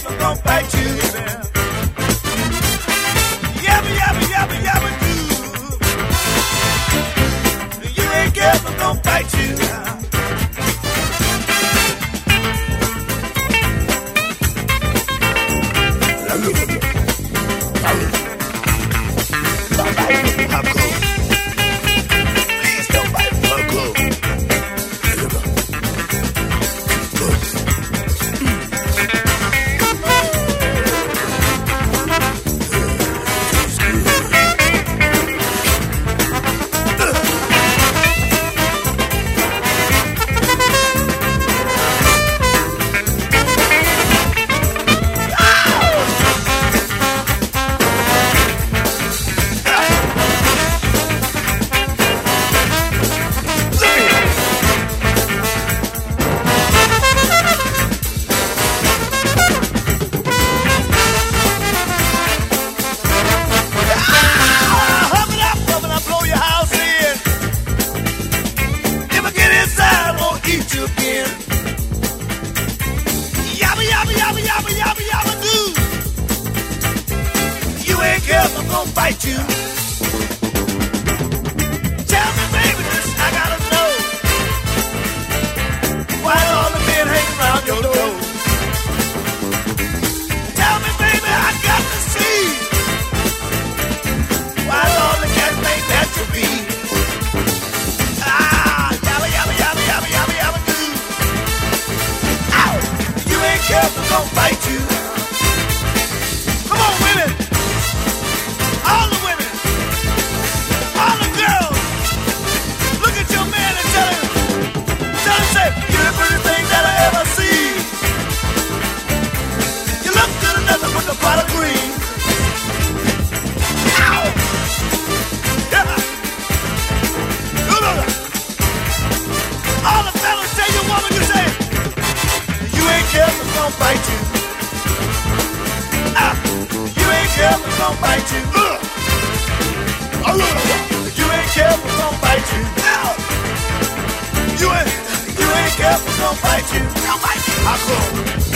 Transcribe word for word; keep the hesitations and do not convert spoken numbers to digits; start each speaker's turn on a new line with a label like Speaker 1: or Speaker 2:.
Speaker 1: careful, gon' bite you, baby. Yabba, yabba, yabba, yabba, do. You ain't careful, gon' bite you. I'm gonna bite you. Tell me, baby, this I gotta know. Why do all the men hang around your door? Tell me, baby, I got to see. Why do all the cats think that you be? Ah, yabba, yabba, yabba, yabba, yabba, yabba, do. Ow! You ain't careful, I'm gonna bite you. Come on, women. All the women, all the girls, look at your man and tell him, tell him, say, you're the prettiest thing that I ever see. You look good enough to put the pot of green. Ow! Yeah. No, no, no. All the fellas tell your woman, you say, you ain't careful, I'm gonna bite you. Ah, you ain't careful, I'm gonna bite you. Ugh. You ain't careful, gon' bite you. You ain't, you ain't careful, gon' bite you. I'll bite you. I'll go.